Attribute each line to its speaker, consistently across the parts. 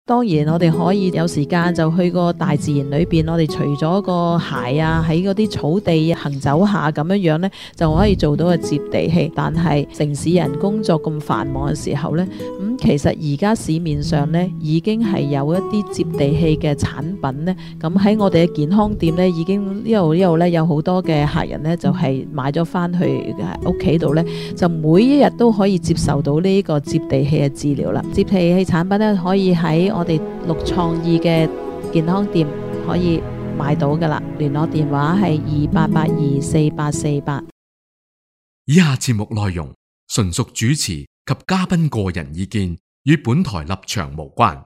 Speaker 1: 當然我哋可以有時間就去個大自然裏邊，我哋除咗個鞋啊，喺嗰啲草地行走下咁樣呢，就可以做到個接地氣。但係城市人工作咁繁忙嘅時候呢，其實而家市面上呢已經係有一啲接地氣嘅產品呢。咁喺我哋嘅健康店呢，已經呢度呢有好多嘅客人呢，就係買咗翻去屋企度呢，就每一日都可以接受到呢個接地氣嘅治療啦。接地氣產品呢，可以喺我哋綠創意嘅健康店可以買到噶啦，聯絡電話係28824848。
Speaker 2: 以下節目內容純屬主持及嘉賓個人意見，與本台立場無關。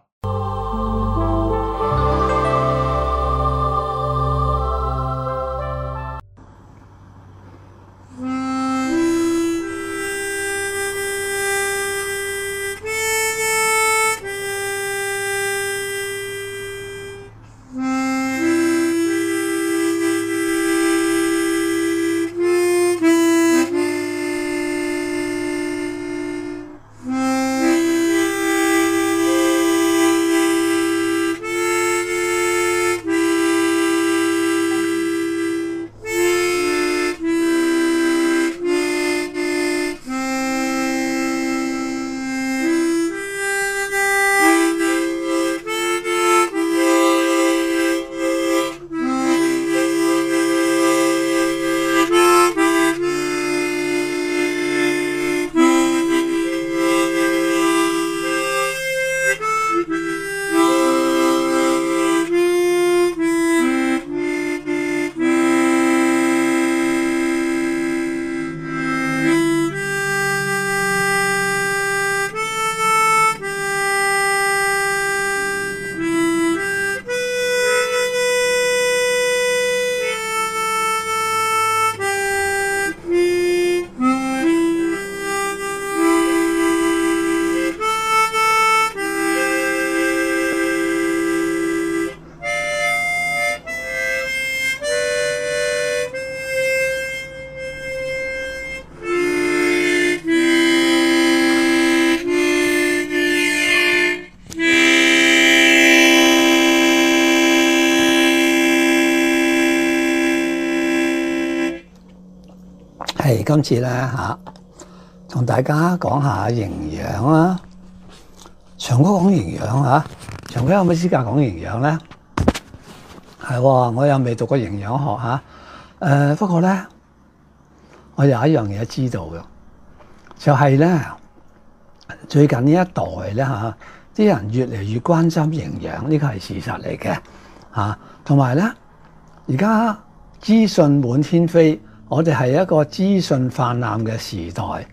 Speaker 3: 今次咧同大家講下營養啦。長哥講營養長哥有冇資格講營養咧？係喎，我又未讀過營養學不過咧，我有一樣嘢知道嘅，就係咧最近呢一代咧啲人越嚟越關心營養，呢個係事實嚟嘅同埋咧，而家資訊滿天飛。我哋係一個資訊泛濫嘅時代，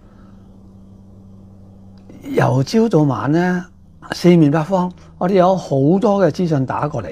Speaker 3: 由朝到晚咧，四面八方，我哋有好多嘅資訊打過嚟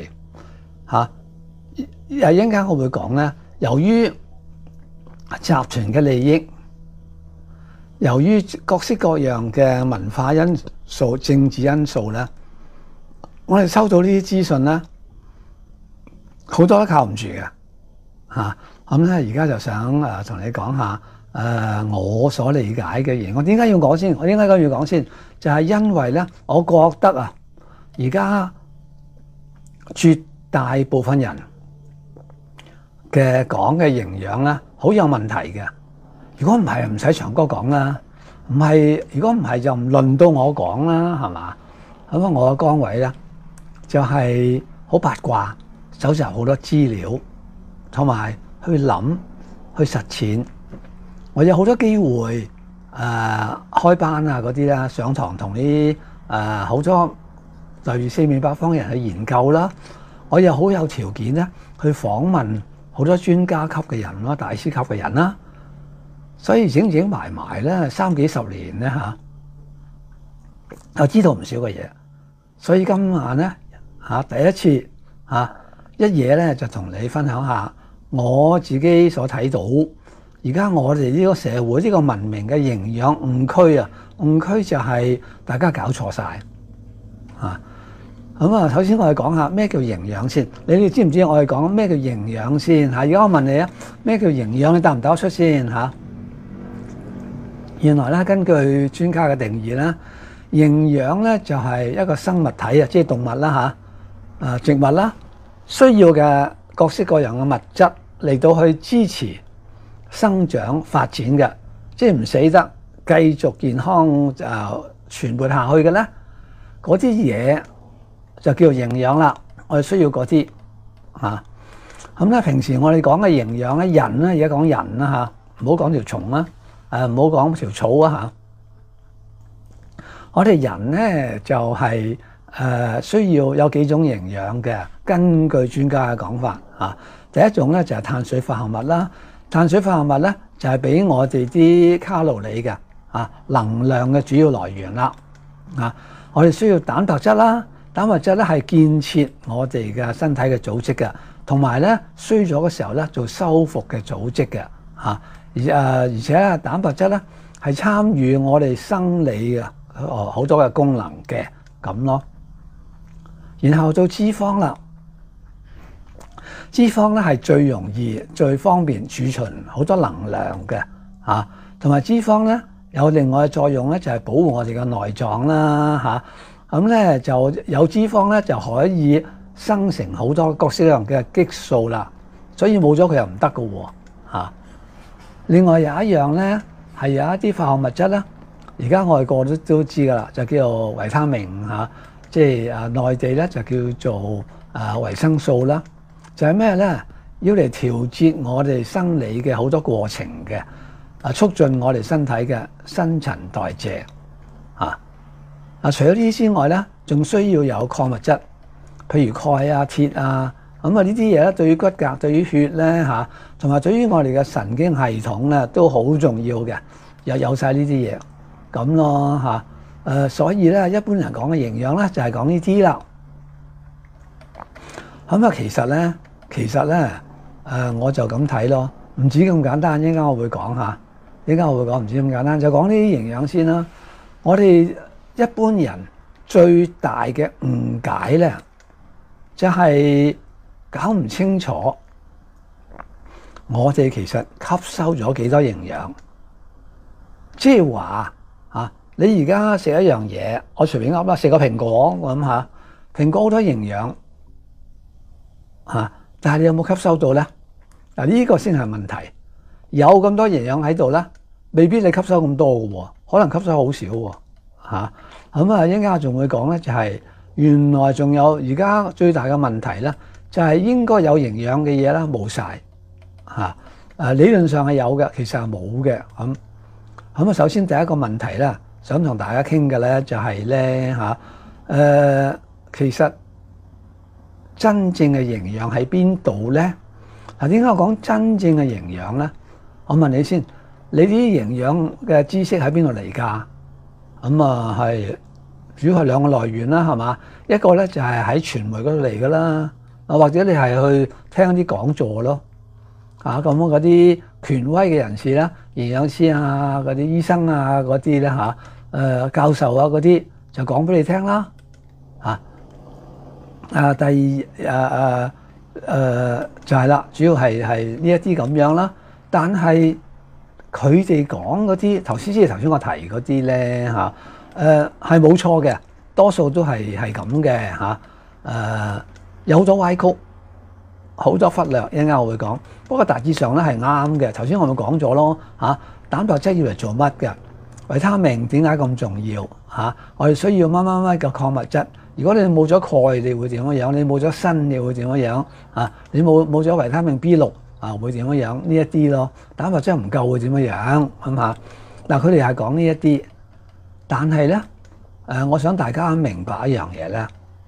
Speaker 3: 一陣間我會講咧，由於集團嘅利益，由於各式各樣嘅文化因素、政治因素咧，我哋收到呢啲資訊咧，好多都靠唔住嘅咁咧，而家就想同你講下我所理解嘅嘢。我點解要講先？我點解咁要講先？就係因為咧，我覺得而家絕大部分人嘅講嘅營養咧，好有問題嘅。如果唔係，唔使長哥講啦。唔係，如果唔係就唔輪到我講啦，係嘛？咁我嘅崗位咧就係好八卦，搜集好多資料，同埋去諗、去實踐。我有好多機會開班嗰啲啦，上堂同啲好多例如四面八方嘅人去研究啦。我又好有條件咧去訪問好多專家級嘅人啦、大師級嘅人啦。所以整埋埋咧30幾40年咧我知道唔少嘅嘢。所以今晚咧第一次一嘢咧就同你分享下我自己所睇到而家我哋呢個社會呢個文明嘅營養誤區誤區就係大家搞錯晒咁首先我哋講下咩叫營養先。你哋知唔知我哋講咩叫營養先而家我問你咩叫營養，你答唔答得出先原來咧根據專家嘅定義咧， 營養咧就係一個生物體啊，即係動物啦植物啦，需要嘅各式各樣嘅物質嚟到去支持生長發展嘅，即係唔死得，繼續健康就傳播下去嘅咧，嗰啲嘢就叫做營養啦。我哋需要嗰啲咁咧。平時我哋講嘅營養咧，人咧而家講人啦唔好講條蟲啦，唔好講條草啊。我哋人咧就係需要有幾種營養嘅，根據專家嘅講法第一種咧就係碳水化合物啦。碳水化合物咧就係俾我哋啲卡路里嘅能量嘅主要來源啦。我哋需要蛋白質啦，蛋白質咧係建設我哋嘅身體嘅組織嘅，同埋咧衰咗嘅時候咧做修復嘅組織嘅而且咧蛋白質咧係參與我哋生理嘅好多嘅功能嘅咁咯。然後做脂肪啦，脂肪咧係最容易最方便儲存好多能量嘅同埋脂肪咧有另外嘅作用咧，就係保護我哋嘅內臟啦咁咧就有脂肪咧就可以生成好多各式各樣嘅激素啦，所以冇咗佢又唔得㗎另外有一樣咧係有一啲化學物質啦，而家外國都知㗎啦，就叫做維他命即係內地咧就叫做維生素啦。就係咩咧？要嚟調節我哋生理嘅好多過程嘅促進我哋身體嘅新陳代謝除咗呢啲之外咧，仲需要有礦物質，譬如鈣啊、鐵啊，咁呢啲嘢咧對於骨骼、對於血咧同埋對於我哋嘅神經系統咧都好重要嘅，有晒呢啲嘢咁咯所以咧一般人講嘅營養咧就係講呢啲啦。咁其實咧我就咁睇咯，唔止咁簡單。一陣間我會講唔止咁簡單，就講呢啲營養先啦。我哋一般人最大嘅誤解咧，就係搞唔清楚我哋其實吸收咗幾多營養。即係話你而家食一樣嘢，我隨便噏啦，食個蘋果，我諗下蘋果好多營養但係你有冇吸收到咧？呢個先係問題。有咁多營養喺度咧，未必你吸收咁多嘅喎，可能吸收好少喎咁一陣間我仲會講咧，就係原來仲有而家最大嘅問題咧，就係應該有營養嘅嘢啦冇晒理論上係有嘅，其實係冇嘅咁首先第一個問題咧，想同大家傾嘅咧就係咧其實真正嘅營養喺邊度咧？點解我講真正嘅營養咧？我問你先，你啲營養嘅知識喺邊度嚟㗎？係主要係兩個來源啦，係嘛？一個咧就係喺傳媒嗰度嚟㗎啦，或者你係去聽啲講座咯咁嗰啲權威嘅人士啦，營養師啊、嗰啲醫生啊、嗰啲咧教授啊嗰啲就講俾你聽啦第二就係啦，主要係呢一啲咁樣啦。但係佢哋講嗰啲頭先我提嗰啲咧係冇錯嘅，多數都係咁嘅有好多歪曲，好多忽略。一陣間我會講，不過大致上咧係啱嘅。頭先我咪講咗咯蛋白質要嚟做乜嘅？維他命點解咁重要我哋需要乜乜乜嘅礦物質。如果你冇咗鈣，你會點樣？你冇咗鋅，你會點樣你冇咗維他命 B6 會點樣？呢一啲咯，蛋白質唔夠會點樣？嗱，佢哋係講呢一啲，但係咧我想大家明白一樣嘢咧，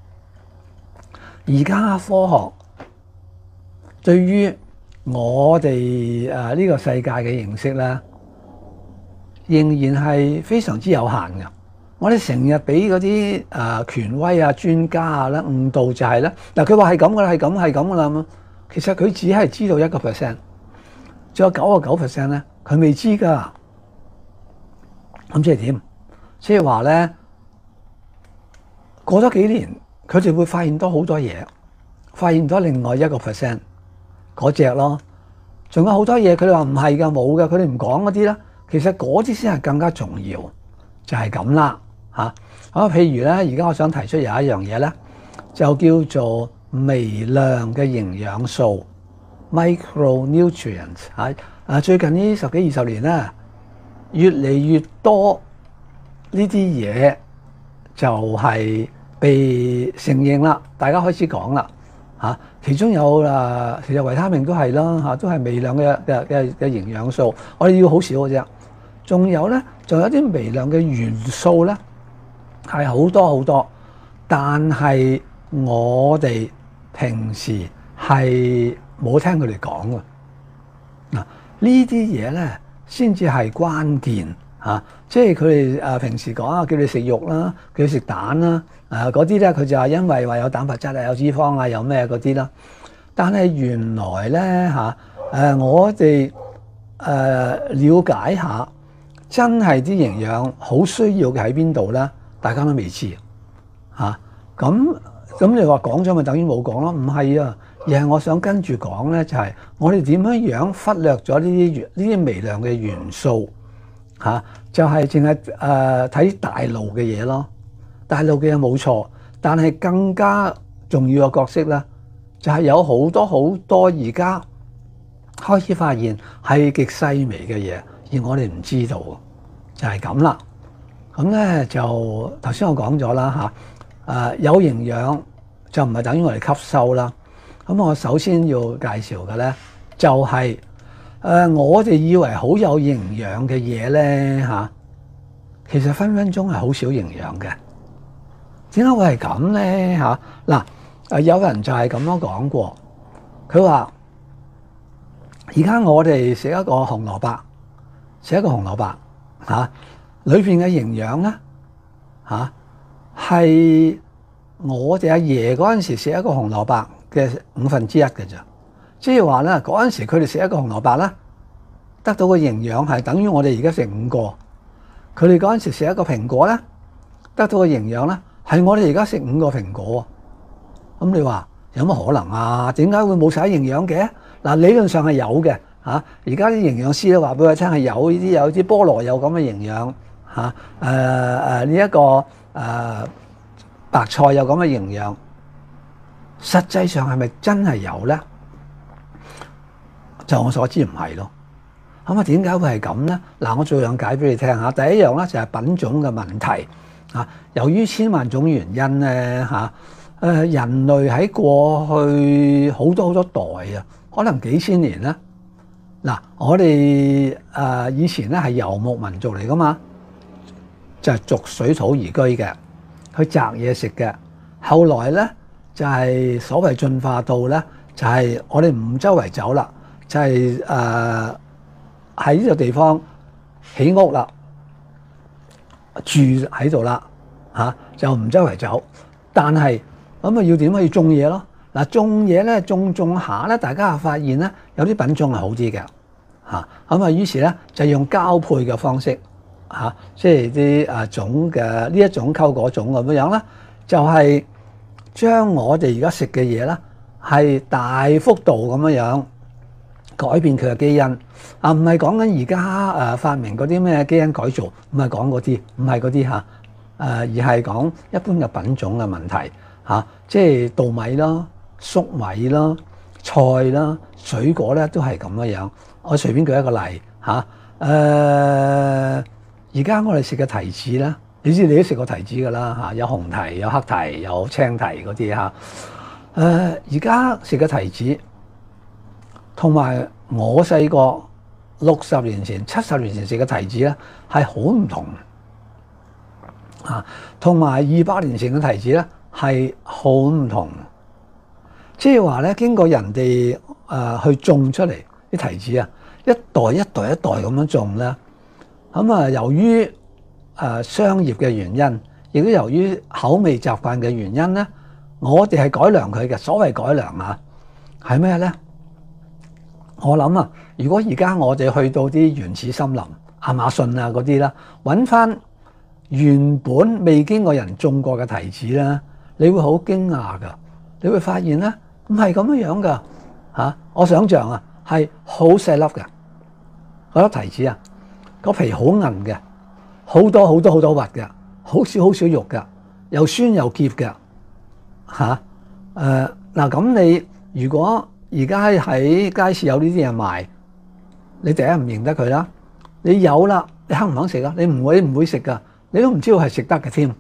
Speaker 3: 而家科學對於我哋呢個世界嘅認識咧，仍然係非常之有限嘅。我哋成日俾嗰啲權威啊、專家啊咧誤導就係咧，佢話係咁噶啦，係咁噶啦。其實佢只係知道1%，仲有99%咧，佢未知噶。咁即係點？即係話咧，過咗幾年，佢哋會發現多好多嘢，發現咗另外1%嗰隻咯。仲有好多嘢，佢哋話唔係噶，冇噶，佢哋唔講嗰啲啦。其實嗰啲先係更加重要，就係咁啦。 譬如咧，而家我想提出有一樣嘢咧，就叫做微量嘅營養素 （micronutrients） 最近呢10幾20年咧，越嚟越多呢啲嘢就係被承認啦，大家開始講啦嚇。其中有其實維他命都係啦嚇，都係微量嘅營養素。我哋要好少嘅啫。仲有咧，仲有啲微量嘅元素咧，係好多好多，但係我哋平時係冇聽佢哋講嘅。嗱，呢啲嘢咧先至係關鍵嚇，即係佢哋平時講啊，叫你食肉啦，叫你食蛋啦，嗰啲咧佢就係因為話有蛋白質啊、有脂肪啊、有咩嗰啲啦。但係原來咧我哋了解下，真係啲營養好需要嘅喺邊度咧？大家都未知嚇。咁你話講咗咪等於冇講咯？唔係啊，而係我想跟住講咧，就係我哋點樣忽略咗呢啲微量嘅元素嚇，就係淨係睇大路嘅嘢咯。大路嘅嘢冇錯，但係更加重要嘅角色咧，就係有好多而家開始發現係極細微嘅嘢，而我哋唔知道，就係咁啦。咁咧就頭先我講咗啦嚇，有營養就唔係等於我哋吸收啦。咁我首先要介紹嘅咧，就係我哋以為好有營養嘅嘢咧嚇，其實分分鐘係好少營養嘅。點解會係咁咧嚇？嗱，有人就係咁樣講過，佢話而家我哋食一個紅蘿蔔，裏邊嘅營養咧係我哋阿爺嗰陣時食一個紅蘿蔔嘅1/5嘅啫。即係話咧，嗰陣時佢哋食一個紅蘿蔔咧，得到嘅營養係等於我哋而家食5個。佢哋嗰陣時食一個蘋果咧，得到嘅營養咧係我哋而家食5個蘋果。咁你話有乜可能啊？點解會冇晒營養嘅？嗱，理論上係有嘅嚇。而家啲營養師都話俾我聽係有呢啲，有啲菠蘿有咁嘅營養嚇。呢一個白菜有咁嘅營養，實際上係咪真係有咧？就我所知唔係咯。咁啊，點解會係咁咧？嗱，我做樣解俾你聽下。第一樣咧就係品種嘅問題嚇。由於千萬種原因咧嚇，人類喺過去好多代啊，可能幾千年咧。嗱，我哋以前咧係游牧民族嚟噶嘛，就係逐水土而居嘅，去摘嘢食嘅。後來咧就係所謂進化到咧，就係我哋唔周圍走啦，就係喺呢個地方起屋啦，住喺度啦嚇，就唔周圍走。但係咁啊，要點啊？要種嘢咯。嗱，種嘢咧，種下咧，大家發現咧，有啲品種係好啲嘅嚇。咁啊，於是咧就用交配嘅方式嚇，即係啲種嘅呢一種溝嗰種咁樣啦，就係將我哋而家食嘅嘢咧係大幅度咁樣改變佢嘅基因啊，唔係講緊而家發明嗰啲咩基因改造，唔係講嗰啲，唔係嗰啲嚇，而係講一般嘅品種嘅問題嚇，即係稻米啦、粟米啦、菜啦、水果咧都係咁樣。我隨便舉一個例嚇，而家我哋食嘅提子咧，你知你都食過提子㗎啦嚇，有紅提、有黑提、有青提嗰啲嚇。而家食嘅提子同埋我細個60年前、70年前食嘅提子咧係好唔同啊，同埋200年前嘅提子咧係好唔同。即係話咧，經過人哋去種出嚟啲提子啊，一代一代咁樣種咧，咁啊由於商業嘅原因，亦都由於口味習慣嘅原因咧，我哋係改良佢嘅。所謂改良啊，係咩咧？我諗啊，如果而家我哋去到啲原始森林、亞馬遜啊嗰啲啦，揾翻原本未經過人種過嘅提子啦，你會好驚訝噶，你會發現咧唔係咁樣噶嚇。我想象啊，係好細粒嘅嗰粒提子啊，個皮好韌嘅，好多核嘅， 好少肉嘅，又酸又澀嘅嚇。嗱咁你如果而家喺街市有呢啲嘢賣，你第一唔認得佢啦。你有啦，你肯唔肯食啊？你唔會食噶，你都唔知道係食得嘅添。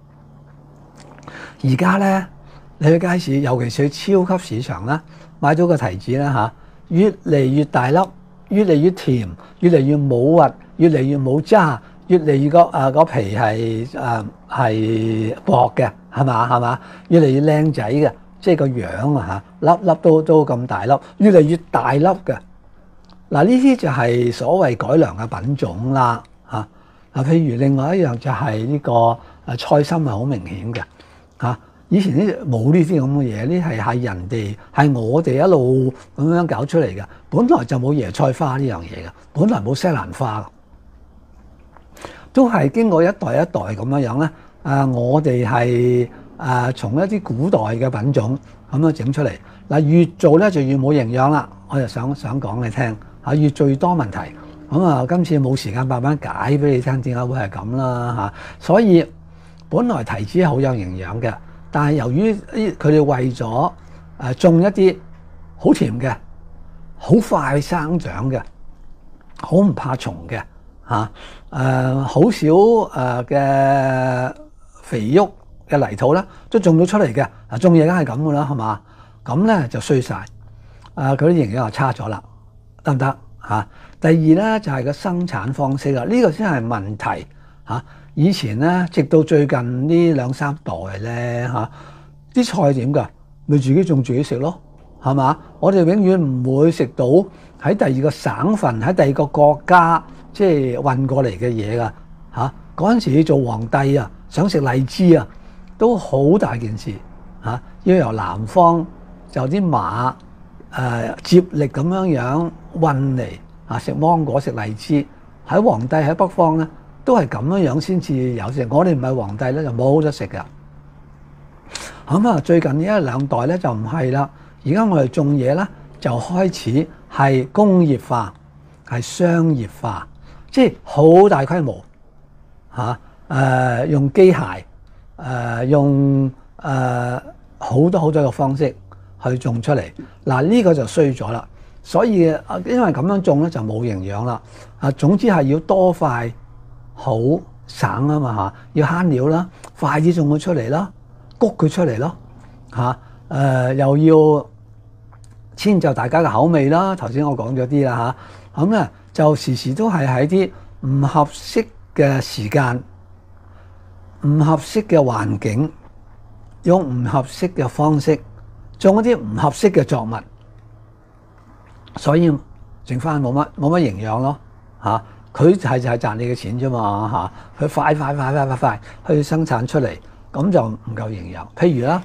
Speaker 3: 而家咧，你去街市，尤其是去超級市場啦，買到個提子啦嚇，越嚟越大粒，越嚟越甜，越嚟越冇核，越嚟越冇渣，越嚟越個皮係薄嘅，係嘛？越嚟越靚仔嘅，即係個樣啊嚇，粒粒都咁大粒，越嚟越大粒嘅。嗱，呢啲就係所謂改良嘅品種啦嚇。嗱，譬如另外一樣就係呢個菜心係好明顯嘅嚇。以前呢冇呢啲咁嘅嘢，呢係人哋係我哋一路咁樣搞出嚟嘅。本來就冇椰菜花呢樣嘢嘅，本來冇西蘭花嘅，都係經過一代一代咁樣咧。我哋係從一啲古代嘅品種咁樣整出嚟。嗱，越做咧就越冇營養啦。我就想講你聽嚇，越做越多問題。咁啊，今次冇時間慢慢解俾你聽點解會係咁啦嚇。所以本來提子係好有營養嘅。但係由於佢哋為咗種一啲好甜嘅、好快生長嘅、好唔怕蟲嘅嚇，好少嘅肥沃嘅泥土咧，都種到出嚟嘅。嗱，種嘢梗係咁噶啦，係嘛？咁咧就衰晒，佢啲營養又差咗啦，得唔得嚇？第二咧就係個生產方式啦，呢個先係問題嚇。以前咧，直到最近呢2-3代咧嚇，啲菜點㗎？咪自己種自己食咯，係嘛？我哋永遠唔會食到喺第二個省份、喺第二個國家即係運過嚟嘅嘢㗎嚇。嗰陣時你做皇帝啊，想食荔枝啊，都好大件事嚇，要由南方就啲馬接力咁樣運嚟啊，食芒果、食荔枝。喺皇帝喺北方咧，都係咁樣先至有食，我哋唔係皇帝咧就冇得食㗎。咁啊，最近呢1-2代咧就唔係啦。而家我哋種嘢咧就開始係工業化、係商業化，即係好大規模嚇。用機械用好多嘅方式去種出嚟。嗱，呢個就衰咗啦。所以因為咁樣種咧就冇營養啦。總之係要多快好省啊嘛嚇，要慳料啦，快啲種佢出嚟啦，谷佢出嚟咯嚇。又要遷就大家嘅口味啦。頭先我講咗啲啦嚇，咁咧就時時都係喺啲唔合適嘅時間、唔合適嘅環境，用唔合適嘅方式種一啲唔合適嘅作物，所以剩翻冇乜營養咯嚇。佢就係賺你嘅錢啫嘛嚇，佢快去生產出嚟，咁就唔夠營養。譬如啦，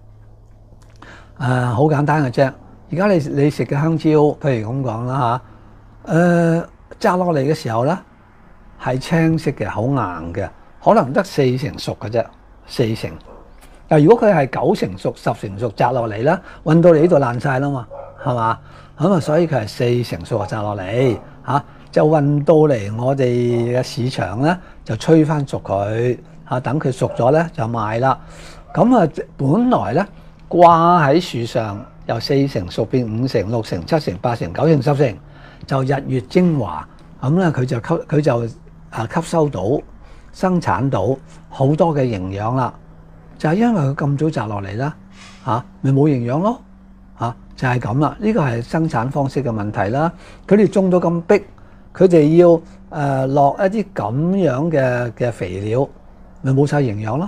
Speaker 3: 好簡單嘅啫。而家你食嘅香蕉，譬如咁講啦嚇，摘落嚟嘅時候咧係青色嘅，好硬嘅，可能得4成熟嘅啫，4成。但如果佢係9成熟、10成熟摘落嚟咧，運到嚟呢度爛晒啦嘛，係嘛？咁啊，所以佢係4成熟摘落嚟嚇。就運到嚟我哋嘅市場咧，就吹翻熟佢嚇，等佢熟咗咧就賣啦。咁啊，本來咧掛喺樹上由4成熟變5成、6成、7成、8成、9成、10成，就日月精華咁咧，佢就吸收到、生產到好多嘅營養啦。就係因為佢咁早摘落嚟啦嚇，咪冇營養咯嚇，就係咁啦。呢個係生產方式嘅問題啦。佢哋種到咁逼。佢哋要落一啲咁樣嘅肥料，咪冇晒營養咯。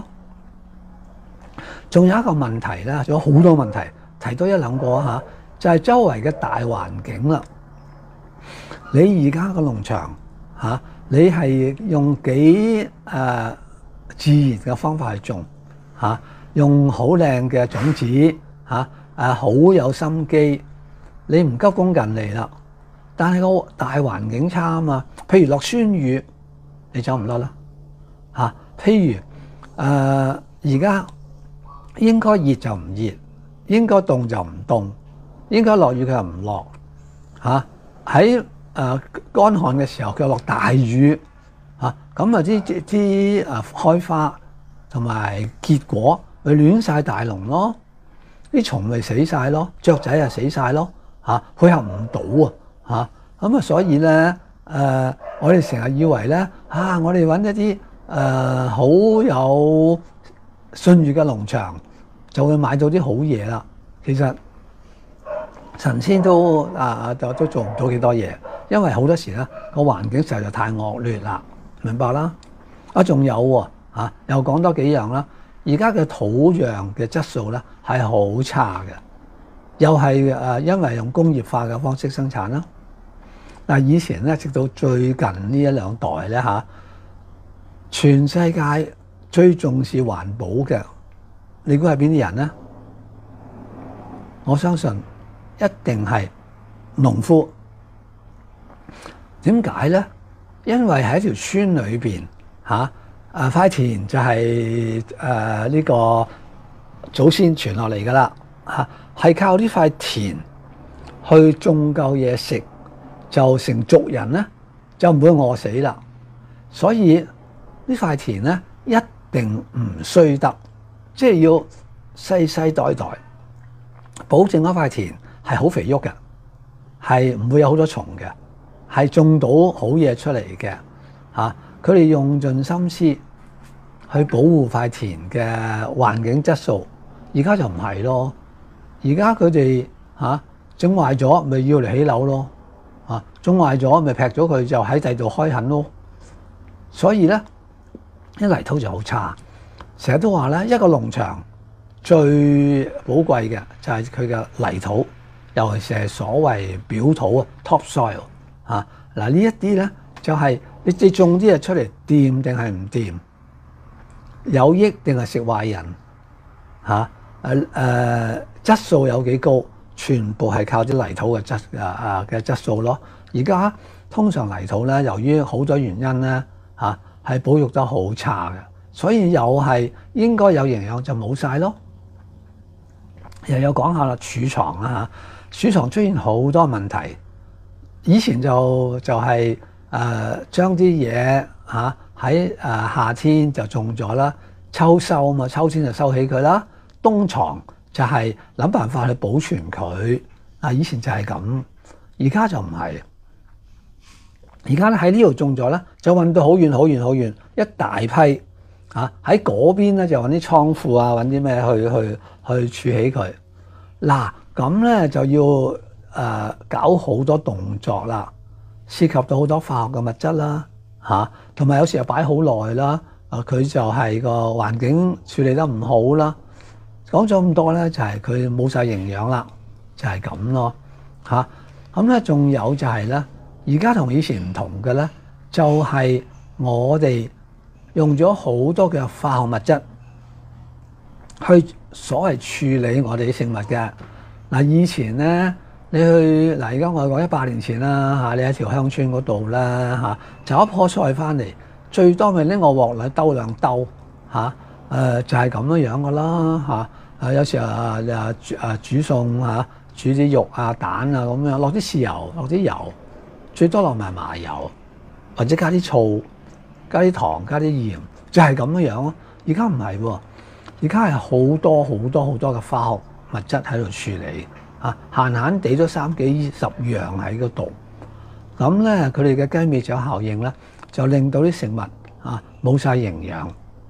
Speaker 3: 仲有一個問題咧，仲有好多問題，提多1-2個嚇，就係周圍嘅大環境啦。你而家個農場嚇，你係用幾自然嘅方法去種嚇，用好靚嘅種子嚇，好有心機，你唔急功近利啦。但係個大環境差啊嘛，譬如落酸雨，你走唔甩啦嚇。譬如而家應該熱就唔熱，應該凍就唔凍，應該落雨佢又唔落嚇。喺乾旱嘅時候佢又落大雨咁啊啲開花同埋結果咪亂晒大龍咯，啲蟲咪死晒咯，雀仔啊死晒咯，配合唔到啊，咁啊所以咧我哋成日以為咧我哋揾一啲好有信譽嘅農場就會買到啲好嘢啦，其實神仙都做唔到幾多嘢，因為好多時咧個環境實在太惡劣啦，明白啦？仲有喎又講多幾樣啦。而家嘅土壤嘅質素咧係好差嘅，又係因為用工業化嘅方式生產啦。嗱，以前咧直到最近呢一兩代咧全世界最重視環保嘅，你估係邊啲人咧？我相信一定係農夫。點解咧？因為喺一條村裏邊塊田就係呢個祖先傳落嚟噶啦係靠呢塊田去種夠嘢食，就成族人咧就唔會餓死啦。所以呢塊田咧一定唔衰得，即係要世世代代保證嗰塊田係好肥沃嘅，係唔會有好多蟲嘅，係種到好嘢出嚟嘅佢哋用盡心思去保護塊田嘅環境質素。而家就唔係咯，而家佢哋整壞咗咪要嚟起樓咯，種壞咗咪劈咗佢就喺第度開墾咯。所以咧啲泥土就好差，成日都話咧一個農場最寶貴嘅就係佢嘅泥土，尤其是係所謂表土top soil 嗱呢一啲咧就係你種啲嘢出嚟掂定係唔掂，有益定係食壞人質素有幾高，全部係靠啲泥土嘅質素咯。而家通常泥土咧，由於好多原因咧係保育得好差嘅，所以又係應該有營養就冇晒咯。又有講下啦，儲藏啦儲藏出現好多問題。以前就係將啲嘢喺夏天就種咗啦，秋收嘛，秋天就收起佢啦。冬藏就係諗辦法去保存佢。以前就係咁，而家就唔係。而家咧喺呢度種咗咧，就運到好遠好遠好遠，一大批喺嗰邊咧就揾啲倉庫揾啲咩去儲起佢。嗱咁咧就要搞好多動作啦，涉及到好多化學嘅物質啦同埋有時又擺好耐啦，佢就係個環境處理得唔好啦。講咗咁多咧，就係佢冇晒營養啦，就係咁咯咁咧仲有就係咧，而家同以前唔同嘅咧，就係我哋用咗好多嘅化學物質去所謂處理我哋啲食物嘅。以前咧你去而家我講100年前啦你喺條鄉村嗰度啦就一棵菜翻嚟，最多咪拎個鑊嚟兜兩兜就係咁樣噶啦有時煮餸煮啲肉蛋咁樣，落啲豉油，落啲油，最多落埋麻油，或者加啲醋、加啲糖、加啲鹽，就係咁樣咯。而家唔係喎，而家係好多好多好多嘅化學物質喺度處理閒閒地都30幾40樣喺嗰度。咁咧佢哋嘅雞尾酒效應咧，就令到啲食物冇晒營養。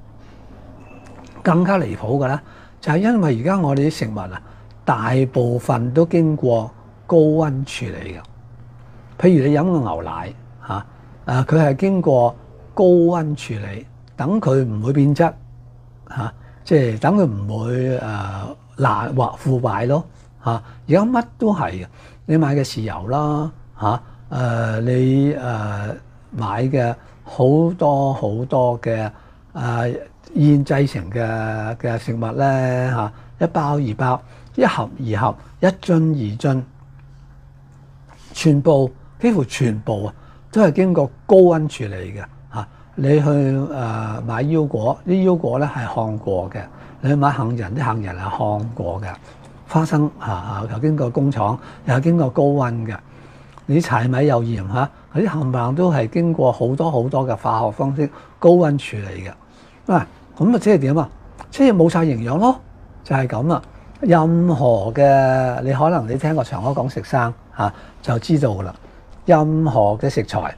Speaker 3: 更加離譜嘅咧，就係因為而家我哋啲食物大部分都經過高溫處理嘅。譬如你飲個牛奶佢係經過高溫處理，等佢唔會變質即係等佢唔會爛或腐敗咯而家乜都係嘅，你買嘅豉油啦你買嘅好多好多嘅現製成嘅食物咧一包二包，一盒二盒，一樽二樽，幾乎全部都係經過高溫處理嘅你去買腰果，啲腰果咧係烘過嘅；你去買杏仁，啲杏仁係烘過嘅；花生又經過工廠，又經過高溫嘅。你柴米油鹽嗰啲冚唪唥都係經過好多嘅化學方式高溫處理嘅。咁即係點啊？即係冇晒營養咯，就係咁啦。任何嘅你可能你聽過長哥講食生就知道噶啦。任何嘅食材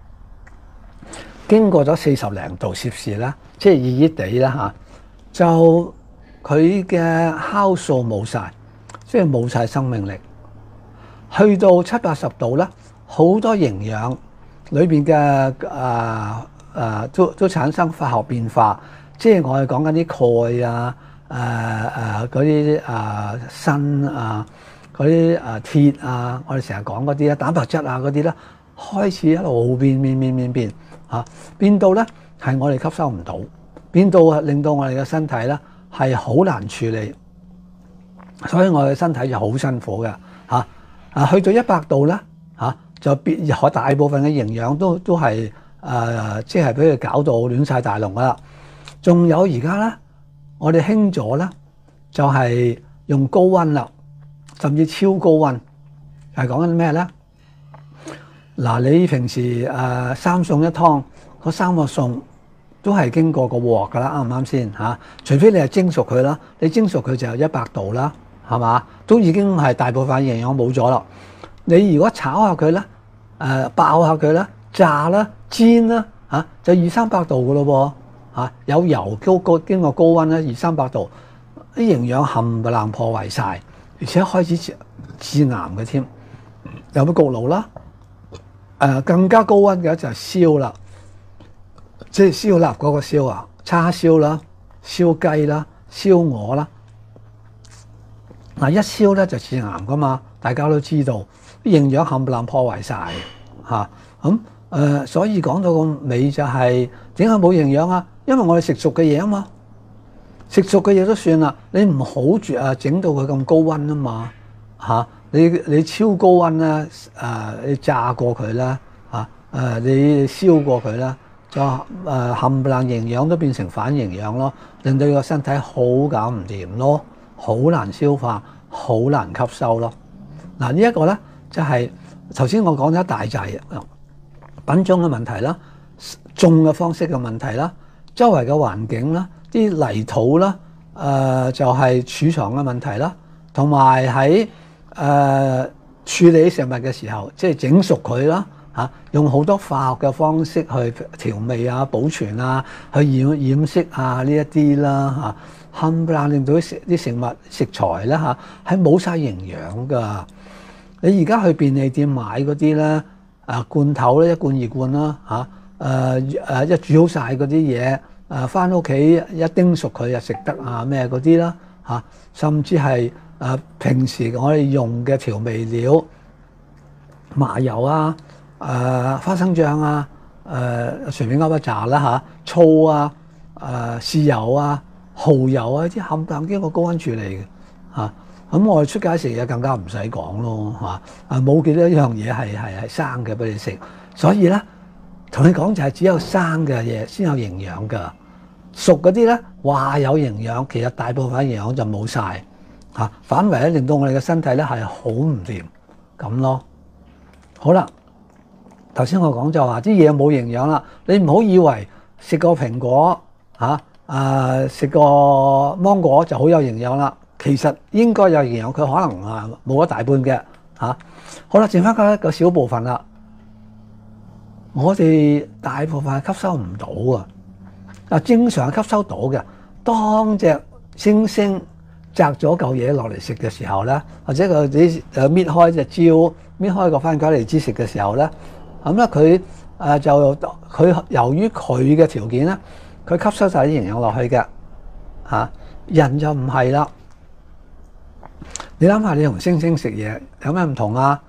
Speaker 3: 經過咗40零度攝氏啦，即係熱熱地啦就佢嘅酵素冇晒，即係冇晒生命力。去到70、80度咧，好多營養裏邊嘅都產生化學變化，即係我哋講緊啲鈣啊、嗰啲鋅啊、嗰啲鐵啊，我哋成日講嗰啲蛋白質啊嗰啲咧，開始一路變變到咧係我哋吸收唔到，變到令到我哋嘅身體咧係好難處理，所以我哋身體就好辛苦嘅去到100度咧就變大部分嘅營養都係即係俾佢搞到亂晒大龍噶啦。仲有而家咧，我哋興咗咧就係用高溫啦，甚至超高溫，係講緊咩咧？嗱，你平時3餸一湯，嗰3個餸都係經過個鑊噶啦，啱唔啱先嚇？除非你係蒸熟佢啦，你蒸熟佢就有100度啦，係嘛？都已經係大部分營養冇咗啦。你如果炒下佢咧，爆下佢咧，炸啦、煎啦就200-300度噶咯喎，有油經過高溫咧200-300度，啲營養冚唪唥破壞晒，而且開始致癌嘅添。有冇焗爐啦？更加高溫嘅就係燒啦，即係燒臘嗰個燒叉燒啦、燒雞啦、燒鵝啦。一燒咧就致癌噶嘛，大家都知道，啲營養冚唪唥破壞晒咁所以講到個尾就係點解冇營養啊？因為我哋食熟嘅嘢啊嘛，食熟嘅嘢都算啦，你唔好整到佢咁高溫啊嘛你超高溫咧你炸過佢啦你燒過佢啦，就冚唪唥營養都變成反營養咯，令到個身體好搞唔掂咯，好難消化，好難吸收咯。呢一個咧就係頭先我講咗一大紮品種嘅問題啦，種嘅方式嘅問題啦，周圍嘅環境啦，啲泥土啦，就係儲藏嘅問題啦，同埋喺處理食物嘅時候，即係整熟佢啦用好多化學嘅方式去調味啊、保存啊、去染色啊呢一啲啦冚唪唥令到啲食材咧係冇晒營養噶。你而家去便利店買嗰啲咧罐頭咧，1罐2罐啦一煮好晒嗰啲嘢翻屋企一叮熟佢就食得咩嗰啲啦甚至係平時我哋用嘅調味料麻油花生醬隨便噏一紮啦醋豉油蠔油啲冚唪唥經過高溫處理嘅咁我哋出街食嘢更加唔使講咯冇幾多樣嘢係生嘅俾你食，所以咧同你講就係只有生嘅嘢先有營養㗎，熟嗰啲咧話有營養，其實大部分營養就冇晒反為咧令到我哋嘅身體咧係好唔掂咁咯。好啦，頭先我講就話啲嘢冇營養啦，你唔好以為食個蘋果食個芒果就好有營養啦。其實應該有營養，佢可能冇一大半嘅好啦，剩翻一個小部分啦。我哋大部分係吸收唔到正常吸收到嘅。當隻猩猩摘咗嚿嘢落嚟食嘅時候咧，或者佢啲搣開隻蕉、搣開個番茄嚟之食嘅時候咧，咁咧佢由於佢嘅條件咧，佢吸收晒啲營養落去嘅人就唔係啦。你諗下，你同猩猩食嘢有咩唔同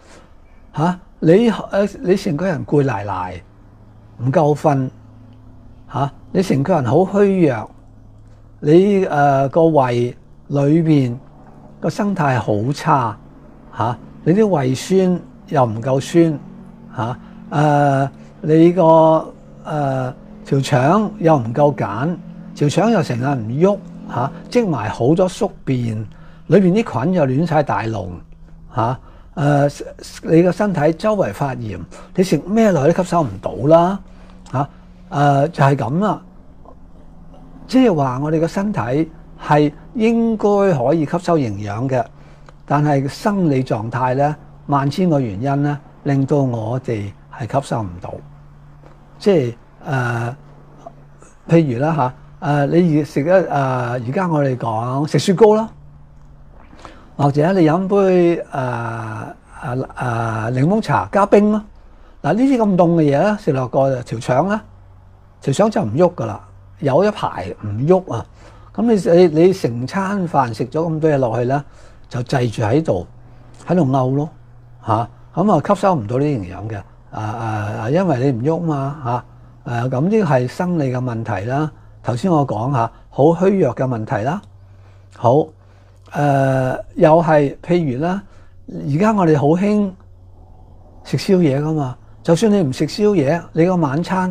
Speaker 3: 你成個人攰賴賴，唔夠瞓你成個人好虛弱，你個胃裏邊個生態好差你啲胃酸又唔夠酸你個條腸又唔夠鹼，條腸又成日唔喐積埋好多宿便。裏邊啲菌又亂晒大龍你個身體周圍發炎，你食咩落去都吸收唔到啦就係咁啦。即係話我哋個身體係應該可以吸收營養嘅，但係生理狀態咧，萬千個原因咧，令到我哋係吸收唔到。即係譬如啦你食而家我哋講食雪糕啦，或者你飲杯檸檬茶加冰啦。嗱呢啲咁凍嘅嘢咧，食落個條腸咧，條腸就唔喐噶啦，有一排唔喐啊。咁你成餐飯食咗咁多嘢落去咧，就滯住喺度嘔咯咁吸收唔到啲營養嘅因為你唔喐嘛咁呢個係生理嘅問題啦。頭先我講好虛弱嘅問題啦。好又係譬如啦，而家我哋好興食宵夜噶嘛，就算你唔食宵夜，你個晚餐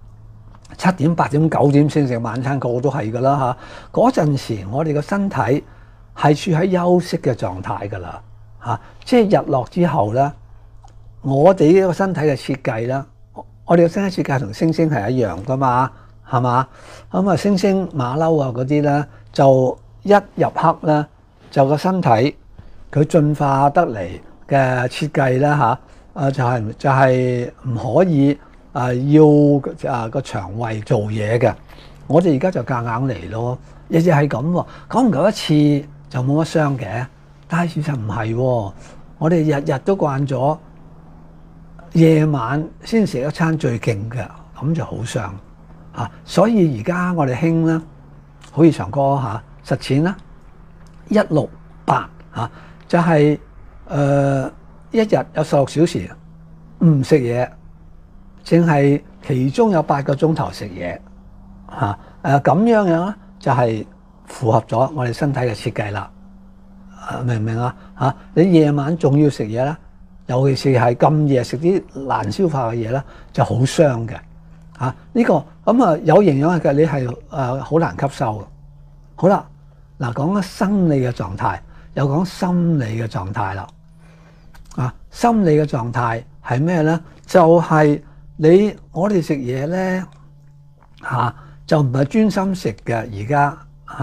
Speaker 3: 7點、8點、9點先食晚餐，個個都係噶啦嗰陣時我哋個身體係處喺休息嘅狀態噶啦即係日落之後咧，我哋呢個身體嘅設計啦，我哋嘅身體設計同猩猩係一樣噶嘛，係嘛？咁猩猩、馬騮嗰啲咧，就一入黑咧，就個身體佢進化得嚟嘅設計咧就係唔可以要個腸胃做嘢嘅。我哋而家就夾硬嚟咯，日日係咁喎，久唔久一次就冇乜傷嘅。但係事實唔係喎，我哋日日都慣咗夜晚先食一餐最勁嘅，咁就好傷所以而家我哋興啦，好似長哥實踐啦，168就係一日有16小時唔食嘢，淨係其中有8個鐘頭食嘢咁樣咧就係符合咗我哋身體嘅設計啦。明唔明你夜晚仲要食嘢啦，尤其是係咁夜食啲難消化嘅嘢咧，就好傷嘅呢個咁有營養嘅，你係好難吸收嘅。好啦，嗱講緊生理嘅狀態，又講心理嘅狀態啦。心理嘅狀態係咩咧？就係我哋食嘢咧就唔係專心食嘅，而家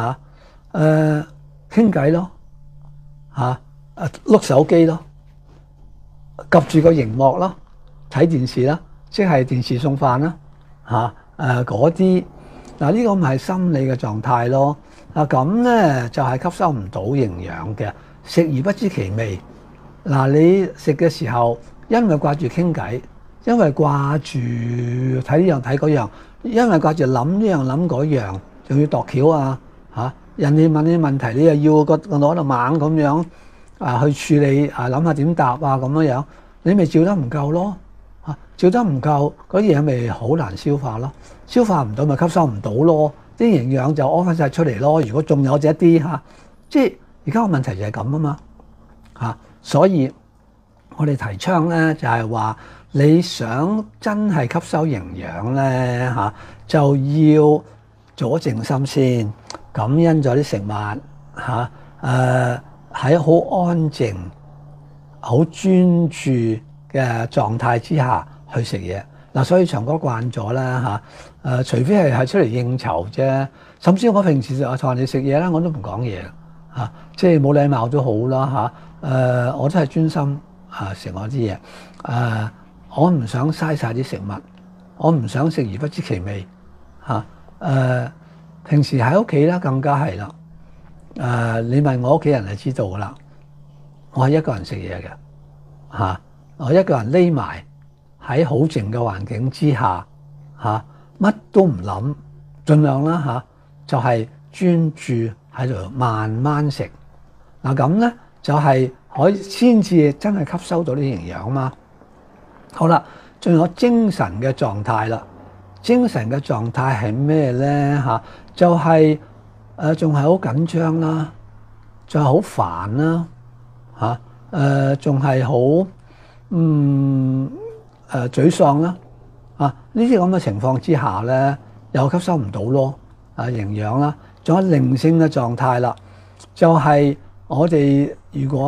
Speaker 3: 傾偈咯碌手機咯，及住個熒幕咯，睇電視啦，即係電視送飯啦嗰啲。嗱呢個咪係心理嘅狀態咯。咁咧就係吸收唔到營養嘅，食而不知其味。你食嘅時候，因為掛住傾偈，因為掛住睇呢樣睇嗰樣，因為掛住諗呢樣諗嗰樣，仲要度橋人哋問你問題，你又要個腦度猛咁樣去處理諗下點答咁樣，你咪照得唔夠咯照得唔夠，嗰啲嘢咪好難消化咯，消化唔到咪吸收唔到咯，啲營養就屙翻晒出嚟咯。如果仲有一啲即係而家個問題就係咁嘛所以我哋提倡咧就係話，你想真係吸收營養咧就要做咗靜心先，感恩咗啲食物喺好安靜、好專注嘅狀態之下去食嘢。所以長哥慣咗啦除非係出嚟應酬啫，甚至我平時同人哋食嘢咧，我都唔講嘢即係冇禮貌都好啦我都係專心食我啲嘢我唔想嘥晒啲食物，我唔想食而不知其味平時喺屋企咧更加係啦你問我屋企人就知道噶啦，我係一個人食嘢嘅我一個人匿埋喺好靜嘅環境之下乜都唔諗，盡量啦就係專注喺度慢慢食。咁咧就係可以先至真係吸收到啲營養嘛。好啦，仲有精神嘅狀態啦。精神嘅狀態係咩咧就係仲係好緊張啦，仲係好煩啦仲係好沮喪啦呢啲咁嘅情況之下咧，又吸收唔到咯營養啦。仲有靈性嘅狀態啦，就係我哋如果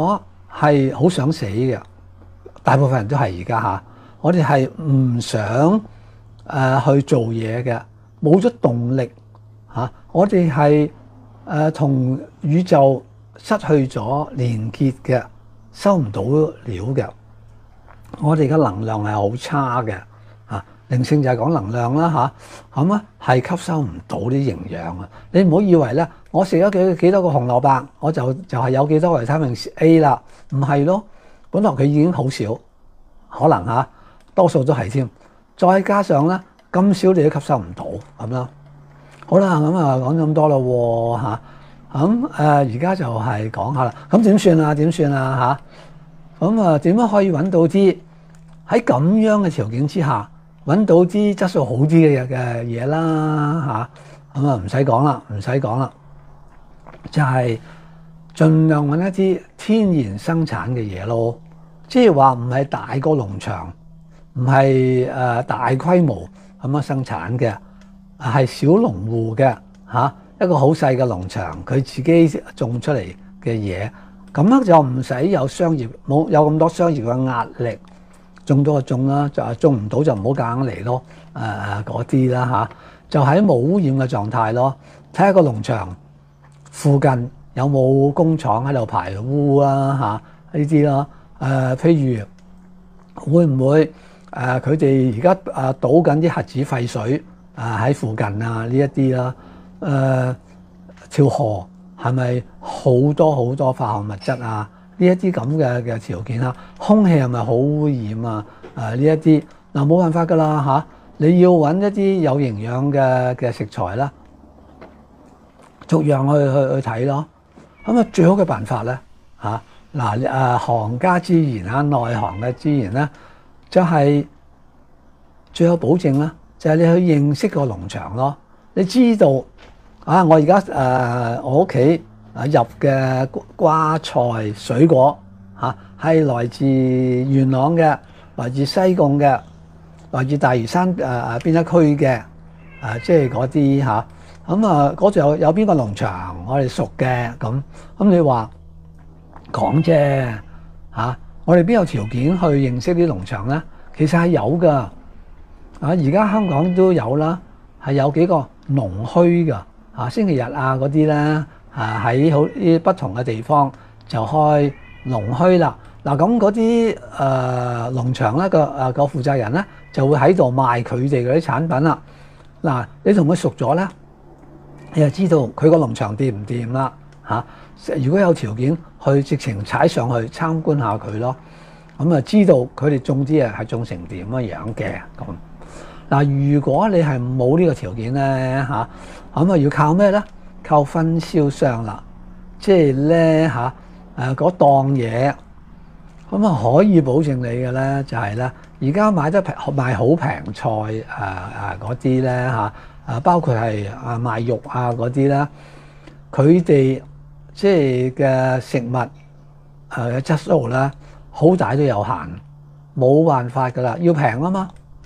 Speaker 3: 係好想死嘅，大部分人都係而家嚇。我哋係唔想去做嘢嘅，冇咗動力嚇。我哋係同宇宙失去咗連結嘅，收唔到料嘅。我哋嘅能量係好差嘅嚇。靈性就係講能量啦嚇，咁啊係吸收唔到啲營養啊！你唔好以為咧，我食咗幾多個紅蘿蔔，我就係有幾多維他命 A 啦，唔係咯。本來佢已經好少，可能嚇多數都係添，再加上咧咁少你都吸收唔到咁啦。好啦，咁啊講咗咁多咯嚇，咁而家就係講下啦。咁點算啊？點算啊嚇？咁啊點樣可以揾到啲喺咁樣嘅條件之下揾到啲質素好啲嘅嘢啦嚇？咁啊唔使講啦，唔使講啦，就係盡量揾一啲天然生產嘅嘢咯。即係話唔係大個農場，唔係大規模咁樣生產嘅，係小農戶嘅嚇，一個好細嘅農場，佢自己種出嚟嘅嘢，咁樣就唔使有商業，冇有咁多商業嘅壓力，種到就種啦，就種唔到就唔好夾硬嚟咯，嗰啲啦嚇，就喺冇污染嘅狀態咯，睇下個農場附近有冇工廠喺度排污啊嚇呢啲咯。譬如會唔會佢哋而家倒緊啲核子廢水喺附近啊？呢一啲啦，條河係咪好多化學物質啊？呢一啲咁嘅條件啊，空氣係咪好污染啊？呢一啲嗱冇辦法㗎啦嚇，你要揾一啲有營養嘅食材啦，逐樣去睇咯。咁啊最好嘅辦法咧嚇。行家之言啊，內行嘅之言咧，就係最有保證啦。就係你去認識個農場咯。你知道我而家我屋企入嘅瓜菜水果係來自元朗嘅，來自西貢嘅，來自大嶼山邊一區嘅即係嗰啲嚇。咁嗰度有邊個農場我哋熟嘅咁你話？講啫嚇，我哋邊有條件去認識啲農場咧？其實係有噶，而家香港都有啦，係有幾個農墟噶星期日嗰啲咧喺好啲不同嘅地方就開農墟啦。嗱咁嗰啲農場咧個負責人咧就會喺度賣佢哋嗰啲產品啦。嗱，你同佢熟咗咧，你就知道佢個農場掂唔掂啦嚇。如果有條件去直情踩上去參觀下佢咯，咁啊知道佢哋種啲嘢係種成點樣嘅咁。嗱，如果你係冇呢個條件咧咁啊要靠咩咧？靠分銷商啦，即係咧嗰檔嘢，咁啊可以保證你嘅咧就係咧，而家賣好平菜嗰啲咧包括係賣肉嗰啲咧，佢哋即係嘅食物嘅質素咧，好大都有限，冇辦法噶啦，要平啊嘛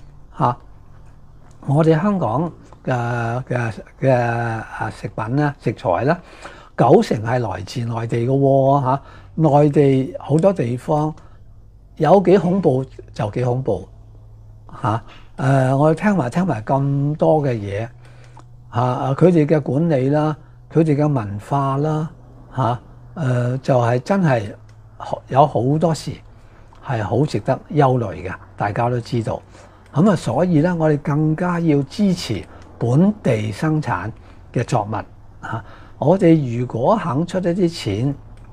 Speaker 3: 我哋香港嘅食品咧、食材咧，90%係來自內地嘅喎內地好多地方有幾恐怖就幾恐怖我哋聽埋咁多嘅嘢佢哋嘅管理啦，佢哋嘅文化啦就係真係有好多時係好值得憂慮嘅，大家都知道。咁所以咧，我哋更加要支持本地生產嘅作物我哋如果肯出一啲錢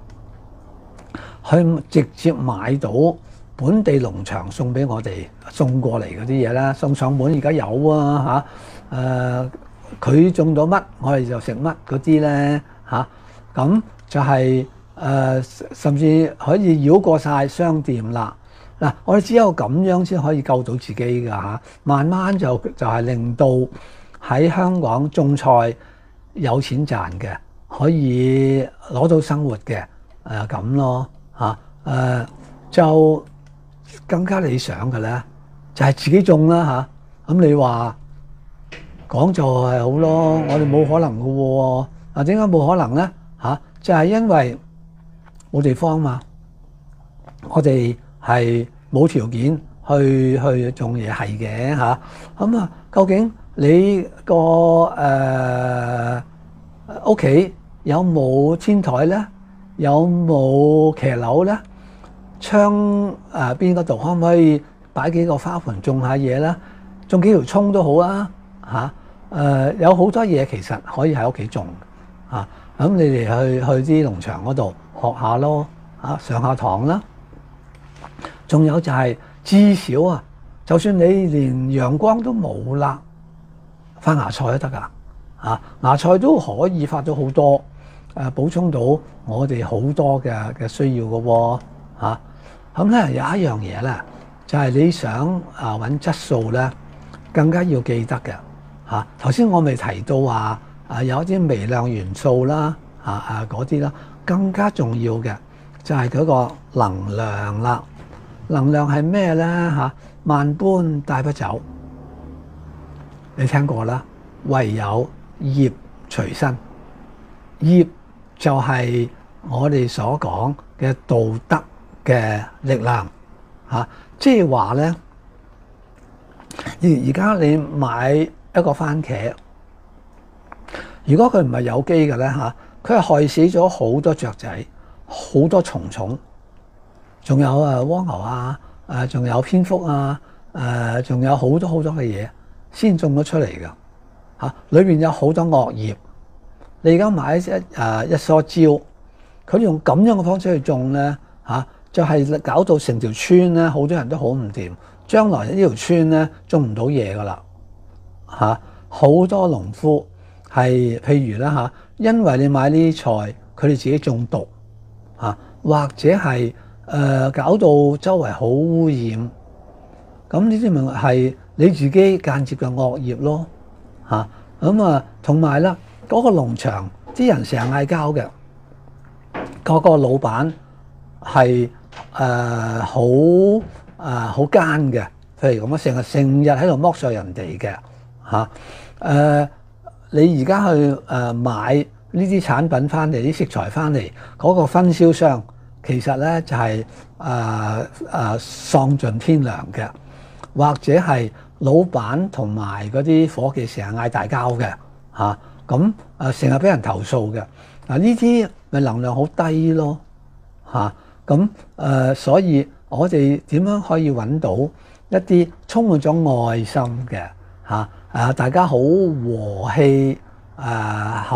Speaker 3: 去直接買到本地農場送俾我哋送過嚟嗰啲嘢啦，送上門而家有佢種到乜，我哋就食乜嗰啲咧咁就係甚至可以繞過晒商店啦。嗱，我哋只有咁樣先可以救到自己㗎慢慢就係令到喺香港種菜有錢賺嘅，可以攞到生活嘅咁咯就更加理想嘅咧，就係自己種啦咁你話講就係好咯，我哋冇可能嘅喎點解冇可能咧就係因為冇地方嘛我哋係冇條件去種嘢係嘅嚇。咁啊，究竟你個屋企有冇天台咧？有冇騎樓咧？窗邊嗰度可唔可以擺幾個花盆種下嘢咧？種幾條葱都好啊嚇。有好多嘢其實可以喺屋企種嚇。咁你哋去啲農場嗰度學下咯嚇，上下堂啦。仲有就係至少啊，就算你連陽光都冇啦，發芽菜都得㗎嚇。芽菜都可以發咗好多，補充到我哋好多嘅需要嘅喎嚇。咁咧有一樣嘢咧，就係你想揾質素咧，更加要記得嘅嚇。頭先我未提到話有一啲微量元素啦嗰啲啦，更加重要嘅就係嗰個能量啦。能量係咩咧嚇？萬般帶不走，你聽過啦。唯有業隨身，業就係我哋所講嘅道德嘅力量嚇。即係話咧，而家你買一個番茄，如果佢唔係有機嘅咧嚇，佢係害死咗好多雀仔、好多蟲蟲，仲有蝸牛啊，仲有蝙蝠啊，仲有好多好多嘅嘢先種咗出嚟㗎嚇。裏邊有好多惡業。你而家買一梳蕉，佢用咁樣嘅方式去種咧嚇，就係搞到成條村咧，好多人都好唔掂。將來呢條村咧種唔到嘢㗎啦嚇。好多農夫係譬如啦嚇，因為你買呢啲菜，佢哋自己中毒嚇，或者係搞到周圍好污染，咁呢啲咪係你自己間接嘅惡業咯嚇。咁同埋啦，嗰個農場啲人成日嗌交嘅，嗰個老闆係好奸嘅，譬如咁啊，成日喺度剝削人哋嘅嚇。你而家去買呢啲產品翻嚟，啲食材翻嚟，嗰個分銷商其實咧就係喪盡天良嘅，或者係老闆同埋嗰啲伙計成日嗌大交嘅嚇。咁成日俾人投訴嘅嗱，呢啲咪能量好低咯嚇。咁所以我哋點樣可以揾到一啲充滿咗愛心嘅嚇大家好和氣好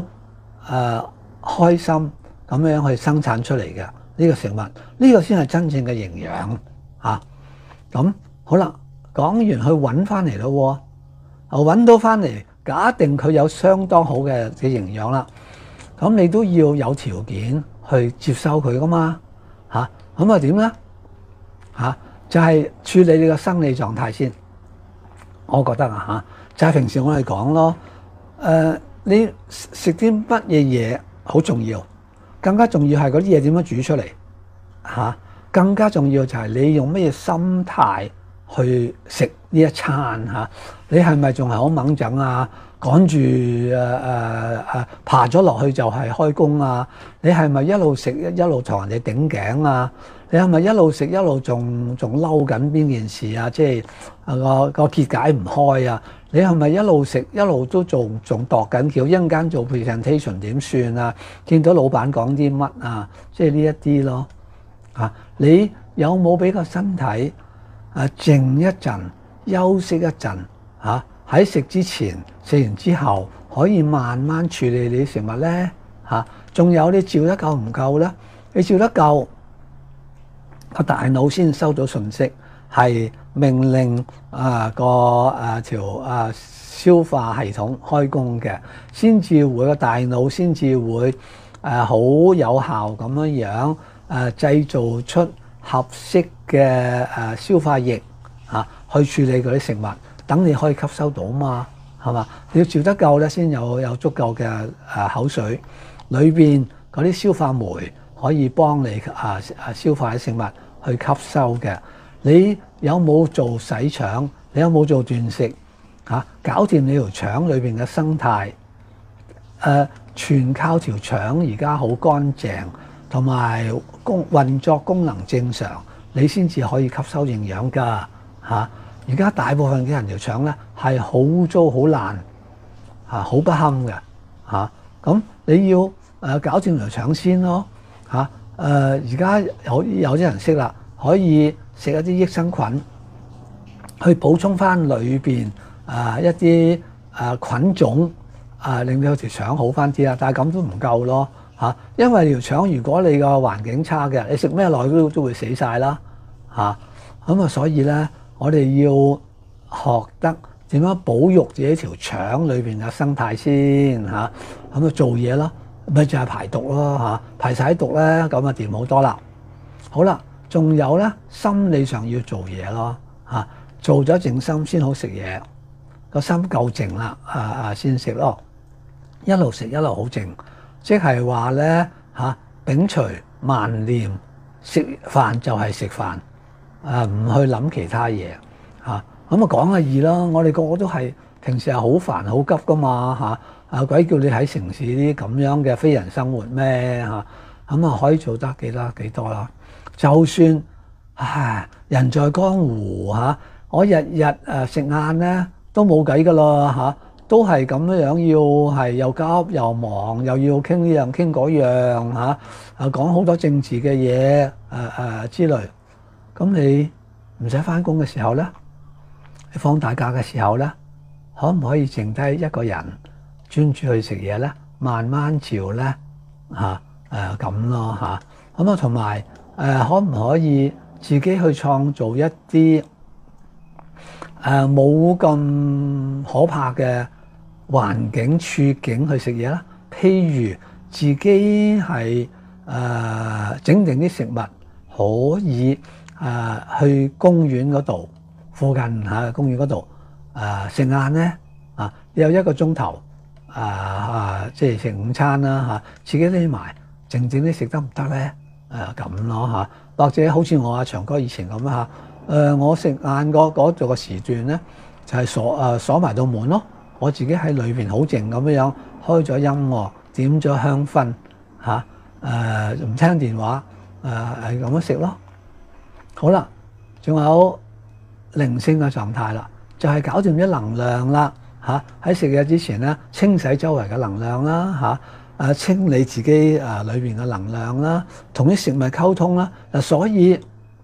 Speaker 3: 開心咁樣去生產出嚟嘅呢個食物，呢個先係真正嘅營養嚇。咁好啦，講完去揾翻嚟咯喎，揾到翻嚟，假定佢有相當好嘅營養啦，咁你都要有條件去接收佢噶嘛嚇。咁點咧嚇？就係處理你個生理狀態先。我覺得就係平時我哋講咯，你食啲乜嘢嘢好重要，更加重要係嗰啲嘢點樣煮出嚟嚇，更加重要就係你用乜嘢心態去食呢一餐嚇。你係咪仲係好猛整啊？趕住爬咗落去就係開工啊？你係咪一路食一路同人哋頂頸啊？你係咪一路食一路仲嬲緊邊件事啊？即係個結解唔開啊？你係咪一路食一路都仲度緊橋？一陣間做 presentation 點算啊？見到老闆講啲乜啊？即係呢一啲咯你有冇俾個身體靜一陣，休息一陣喺食之前、食完之後，可以慢慢處理你啲食物咧仲有你照得夠唔夠咧？你照得夠，個大腦先收到信息，係命令條消化系統開工嘅，先至會個大腦先至會好有效咁樣製造出合適嘅消化液去處理嗰啲食物，等你可以吸收到嘛，係嘛？你要照得夠咧，先有足夠嘅口水，裏邊嗰啲消化酶可以幫你消化啲食物去吸收嘅。你有冇做洗腸？你有冇做斷食？搞掂你條腸裏邊嘅生態，全靠條腸而家好乾淨， 同埋運作功能正常，你先至可以吸收營養㗎嚇。而家大部分嘅人條腸咧係好污糟、好爛嚇、好不堪嘅嚇。咁你要搞掂條腸先咯嚇。而家有啲人識啦，可以食一啲益生菌去補充翻裏邊一啲菌種令到條腸好翻啲啦。但係咁都唔夠咯嚇，因為條腸如果你個環境差嘅，你食咩落去都會死晒啦嚇。咁啊，所以咧我哋要學得點樣保育自己條腸裏邊嘅生態先嚇，咁啊做嘢咯，咪就係排毒咯嚇，排晒毒咧咁啊掂好多啦。好啦，仲有咧心理上要做嘢咯嚇，做咗靜心先好食嘢，個心夠靜啦先食咯，一路食一路好靜，即係話咧嚇摒除萬念，食飯就係食飯，唔去諗其他嘢嚇。咁啊講下易咯，我哋個個都係平時係好煩好急噶嘛嚇，鬼叫你喺城市啲咁樣嘅非人生活咩嚇？咁啊可以做得幾多啦？就算人在江湖嚇，我日日食晏咧都冇計噶啦嚇，都係咁樣要係又急又忙，又要傾呢樣傾嗰樣嚇，講好多政治嘅嘢之類。咁你唔使翻工嘅時候咧，你放大假嘅時候咧，可唔可以剩低一個人專注去食嘢咧？慢慢嚼咧咁咯嚇。咁啊同埋可唔可以自己去創造一啲冇咁可怕嘅環境處境去食嘢啦？譬如自己係整定啲食物可以去公園嗰度附近公園嗰度食晏咧有1個鐘頭即係食午餐啦自己匿埋靜靜啲食得唔得咧？咁咯或者好似我長哥以前咁我食晏嗰度個時段咧就係鎖埋到門咯，我自己喺裏邊好靜咁樣開咗音樂，點咗香薰唔聽電話係咁樣食咯。好啦，仲有靈性嘅狀態啦，就係搞掂啲能量啦喺食嘢之前咧，清洗周圍嘅能量啦清理自己裏邊嘅能量啦，同啲食物溝通啦。所以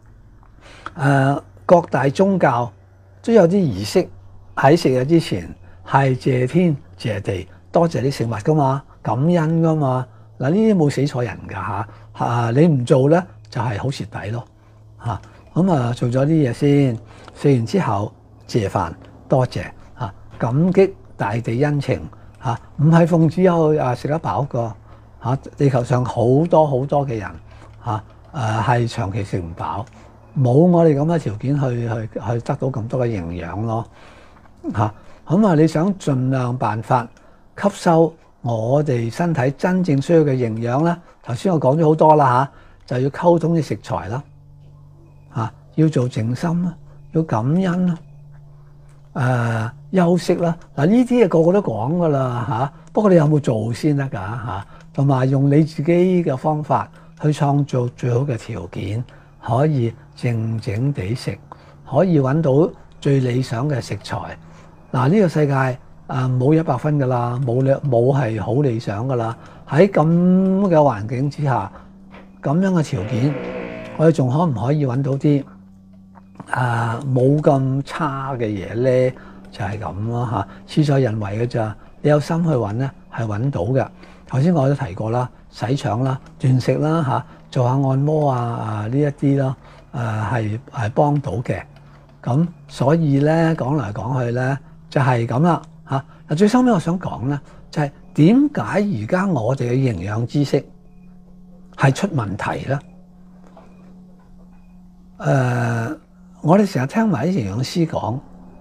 Speaker 3: 各大宗教都有啲儀式喺食嘢之前係謝天謝地，多謝啲食物噶嘛，感恩噶嘛。呢啲冇死錯人㗎你唔做咧就係好蝕底咯咁做咗啲嘢先，食完之後謝飯多謝感激大地恩情唔係奉旨有食得飽個地球上好多好多嘅人係長期食唔飽，冇我哋咁嘅條件去得到咁多嘅營養咯咁你想盡量辦法吸收我哋身體真正需要嘅營養咧？頭先我講咗好多啦就要溝通啲食材啦要做靜心啦，要感恩啦休息啦。呢啲嘢個個都講噶啦不過你有冇做先得㗎同埋用你自己嘅方法去創造最好嘅條件，可以靜靜地食，可以揾到最理想嘅食材。呢個世界冇100分㗎啦，冇係好理想㗎啦。喺咁嘅環境之下，咁樣嘅條件，我哋仲可唔可以揾到啲冇咁差嘅嘢咧？就係咁咯事在人為嘅咋，你有心去揾咧，係揾到嘅。頭先我都提過啦，洗腸啦、斷食啦做下按摩呢一啲咯，係幫到嘅。咁所以咧講嚟講去咧就係咁啦最收尾我想講咧就係點解而家我哋嘅營養知識係出問題咧？我哋成日聽埋啲營養師講，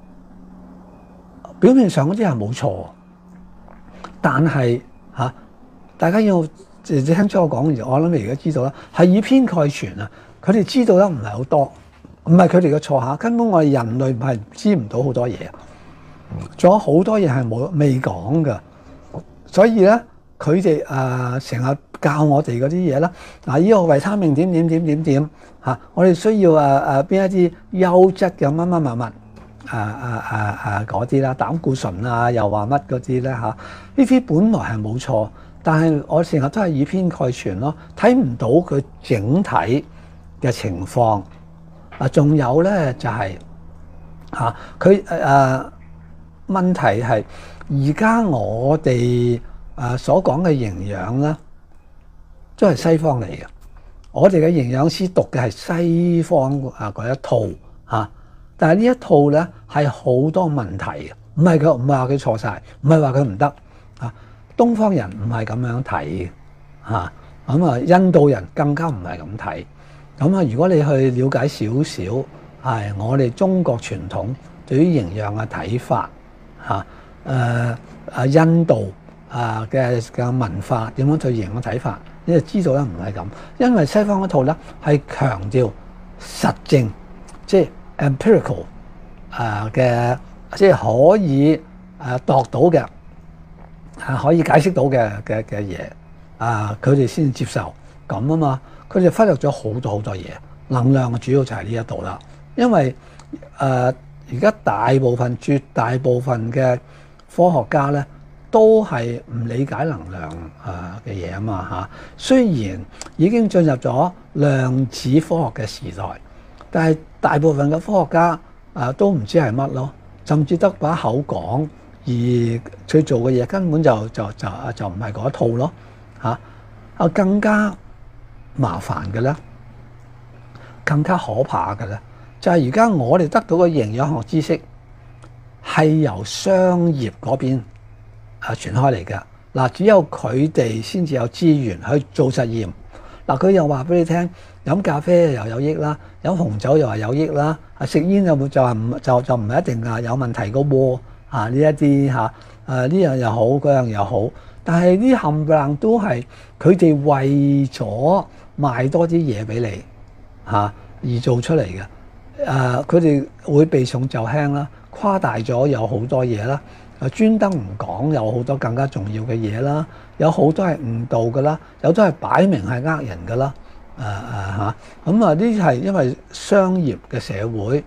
Speaker 3: 表面上嗰啲係冇錯，但係大家要聽出我講嘅，我諗你而家知道啦，係以偏概全佢哋知道得唔係好多，唔係佢哋嘅錯根本我哋人類係知唔到好多嘢，仲有好多嘢係未講㗎。所以咧佢哋成日教我哋嗰啲嘢啦。呢個維他命點我哋需要邊一啲優質嘅乜嗰啲啦，膽固醇又話乜嗰啲咧呢啲本來係冇錯，但係我成日都係以偏概全咯，睇唔到佢整體嘅情況。仲有咧就係佢問題係而家我哋所講嘅營養咧，都係西方嚟嘅。我哋嘅營養師讀嘅係西方嗰一套但係呢一套咧係好多問題嘅，唔係話佢錯晒，唔係話佢唔得東方人唔係咁樣睇嘅印度人更加唔係咁睇。如果你去了解少少我哋中國傳統對於營養嘅睇法印度嘅文化點樣對營養嘅睇法，你就知道咧唔係咁，因為西方嗰套咧係強調實證，即係 empirical 嘅，即係可以度到嘅，可以解釋到嘅嘢佢哋先接受咁嘛。佢哋忽略咗好多嘢，能量主要就係呢一度啦。因為而家絕大部分嘅科學家咧都係唔理解能量嘅嘢啊嘛雖然已經進入咗量子科學嘅時代，但係大部分嘅科學家都唔知係乜咯，甚至得把口講，而佢做嘅嘢根本就唔係嗰一套咯更加麻煩嘅咧，更加可怕嘅咧，就係而家我哋得到嘅營養學知識係由商業嗰邊傳開嚟嘅只有佢哋先至有資源去做實驗佢又話俾你聽，飲咖啡又有益啦，飲紅酒又話有益啦，食煙就唔係一定有問題嘅喎呢一啲呢樣又好，嗰樣又好，但係呢冚唪唥都係佢哋為咗賣多啲嘢俾你而做出嚟嘅佢哋會避重就輕啦，誇大咗有好多嘢啦，專登唔講有好多更加重要嘅嘢啦，有好多係誤導㗎啦，有都係擺明係呃人㗎啦呢啲係因為商業嘅社會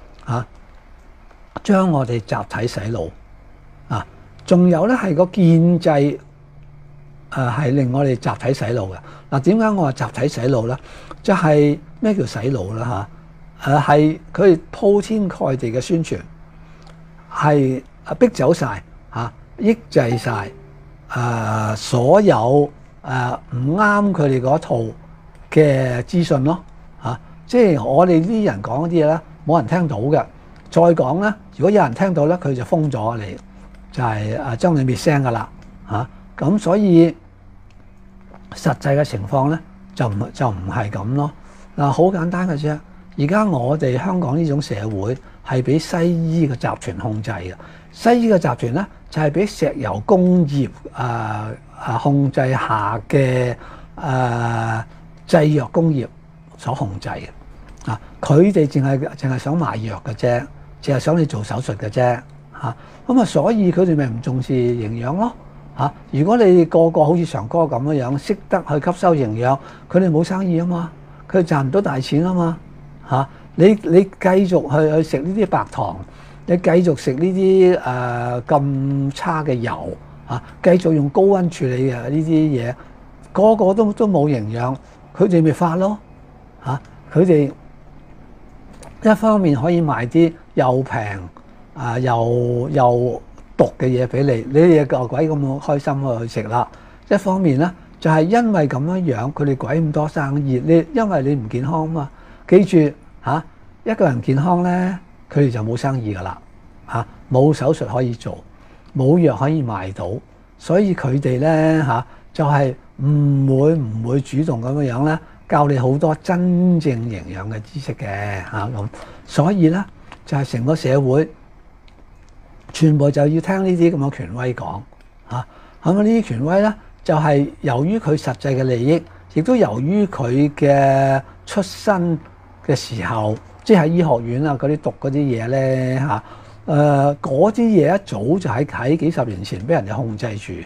Speaker 3: 將我哋集體洗腦仲有咧係個建制係令我哋集體洗腦嘅點解我話集體洗腦咧？就係咩叫洗腦啦係佢哋鋪天蓋地嘅宣傳，係逼走晒抑制晒所有唔啱佢哋嗰套嘅資訊咯即係我哋啲人講嗰啲嘢咧，冇人聽到嘅。再講咧，如果有人聽到咧，佢就封咗你，就係將你滅聲噶啦咁所以實際嘅情況咧就唔係咁咯好簡單嘅啫。而家我哋香港呢種社會係俾西醫嘅集團控制嘅，西醫嘅集團咧就係俾石油工業控制下嘅製藥工業所控制嘅佢哋淨係想賣藥嘅啫，淨係想你做手術嘅啫所以佢哋咪唔重視營養咯如果你個個好似常哥咁樣識得去吸收營養，佢哋冇生意啊嘛，佢哋賺唔到大錢啊嘛你繼續去食呢啲白糖，你繼續食呢啲咁差嘅油繼續用高溫處理嘅呢啲嘢，個個都冇營養，佢哋咪發咯佢哋一方面可以賣啲又平又毒嘅嘢俾你，你哋個鬼咁開心去食啦。一方面咧就係因為咁樣佢哋鬼咁多生意，因為你唔健康嘛。記住一個人健康咧，佢哋就冇生意噶啦冇手術可以做，冇藥可以賣到，所以佢哋咧就係唔會主動咁樣咧教你好多真正營養嘅知識嘅咁，所以咧就係成個社會全部就要聽呢啲咁嘅權威講咁呢啲權威咧就係由於佢實際嘅利益，亦都由於佢嘅出身嘅時候，即係醫學院嗰啲讀嗰啲嘢咧嗰啲嘢一早就喺幾十年前俾人哋控制住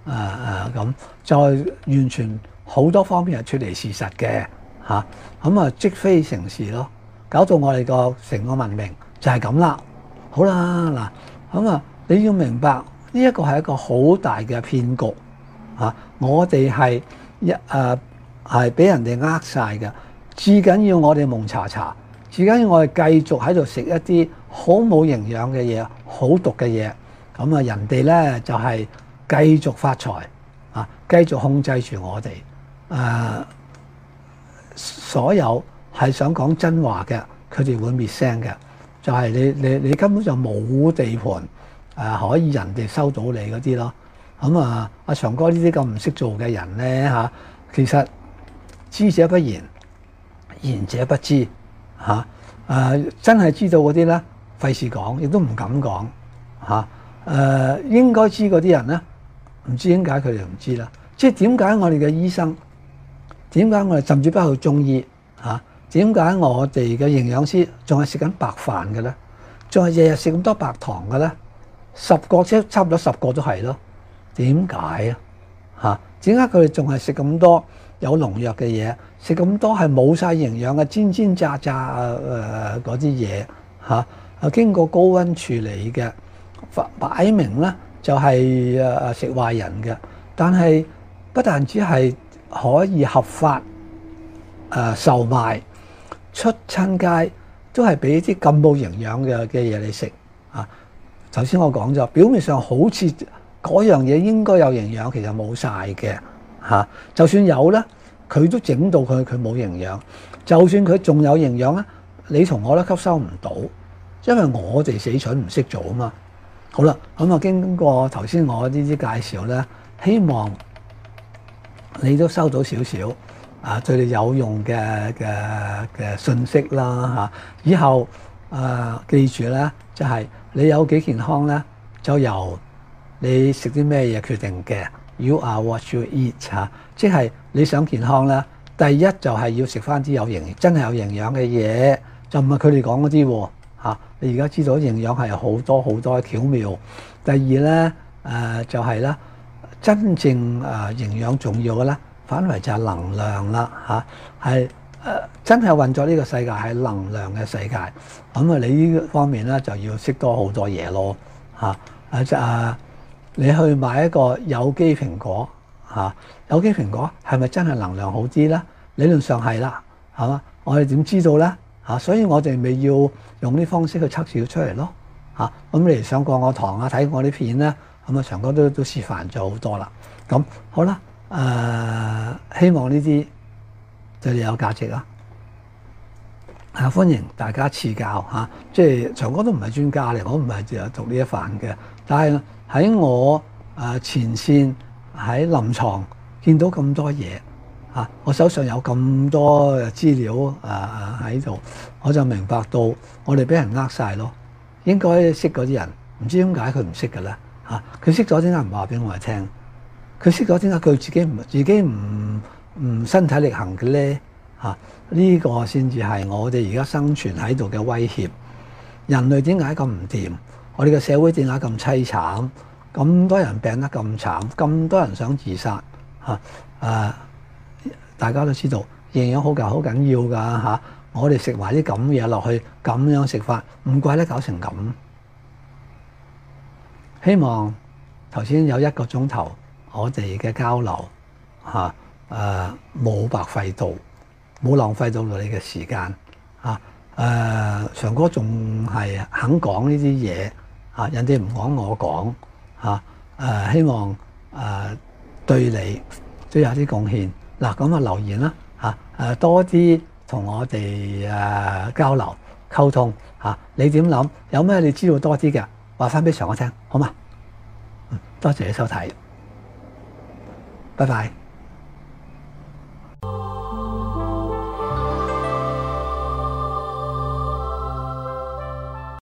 Speaker 3: 咁，再完全好多方面係脱離事實嘅嚇，咁積非成是咯，搞到我哋個成個文明就係咁啦。好啦嗱，咁你要明白呢一個係一個好大嘅騙局嚇，我哋係俾人哋呃晒嘅，至緊要我哋蒙查查，至緊要我哋繼續喺度食一啲好冇營養嘅嘢，好毒嘅嘢，咁人哋咧就係繼續發財啊，繼續控制住我哋。所有係想講真話嘅，佢哋會滅聲嘅，就係你根本就冇地盤可以人哋收到你嗰啲咯。咁阿長哥呢啲咁唔識做嘅人咧嚇，其實知者不言，言者不知嚇。真係知道嗰啲咧，費事講，亦都唔敢講嚇。應該知嗰啲人咧，唔知點解佢哋唔知啦。即係點解我哋嘅醫生，點解我哋甚至不去中醫嚇？點解我哋嘅營養師仲係食緊白飯嘅咧？仲係日日食咁多白糖嘅咧？10個即差唔多10個都係咯。點解啊？嚇？點解佢哋仲係食咁多有農藥嘅嘢？食咁多係冇晒營養嘅煎炸嗰啲嘢嚇？經過高溫處理嘅，擺明咧就係食壞人嘅。但係不但只係可以合法售賣，出親街都係俾啲咁冇營養嘅嘢你食啊！頭先我講咗，表面上好似嗰樣嘢應該有營養，其實冇晒嘅嚇。就算有咧，佢都整到佢冇營養。就算佢仲有營養咧，你同我都吸收唔到，因為我哋死蠢唔識做啊嘛。好啦，咁經過頭先我呢啲介紹咧，希望你都收到少少對你有用嘅信息啦嚇。以後記住咧，就係你有幾健康咧，就由你食啲咩嘢決定嘅。You are what you eat 嚇，即係你想健康咧，第一就係要食翻啲真係有營養嘅嘢，就唔係佢哋講嗰啲喎嚇。你而家知道營養係好多好多巧妙。第二咧就係咧，真正營養重要嘅咧，反為就係能量啦嚇，係真係運作呢個世界係能量嘅世界。咁你呢方面咧就要識多好多嘢咯嚇。你去買一個有機蘋果嚇，有機蘋果係咪真係能量好啲咧？理論上係啦，係嘛？我哋點知道咧嚇？所以我哋咪要用啲方式去測試出嚟咯嚇。咁你嚟上過我堂啊，睇我啲片咧，咁長哥都示範咗好多啦。咁好啦，希望呢啲對你有價值啦。歡迎大家賜教嚇，即係長哥都唔係專家嚟，我唔係淨係讀呢一範嘅，但係喺我前線喺臨床見到咁多嘢嚇，我手上有咁多資料喺度，我就明白到我哋俾人呃晒咯。應該識嗰啲人，唔知點解佢唔識嘅咧嚇？佢識咗點解唔話俾我哋聽？佢識咗點解佢自己唔身體力行嘅咧嚇？呢個先至係我哋而家生存喺度嘅威脅。人類點解咁唔掂？我哋嘅社會點解咁凄慘？咁多人病得咁慘，咁多人想自殺嚇？大家都知道營養好緊要㗎嚇。我哋食埋啲咁嘢落去，咁樣食法，唔怪得搞成咁。希望頭先有1個鐘頭我哋嘅交流嚇，冇白費到，冇浪費到你嘅時間嚇。長哥仲係肯講呢啲嘢嚇，人哋唔講我講嚇。希望對你都有啲貢獻。嗱，咁留言啦嚇，多啲同我哋交流溝通嚇。你點諗？有咩你知道多啲嘅，話翻俾長哥聽，好嘛？多謝你收睇，拜拜。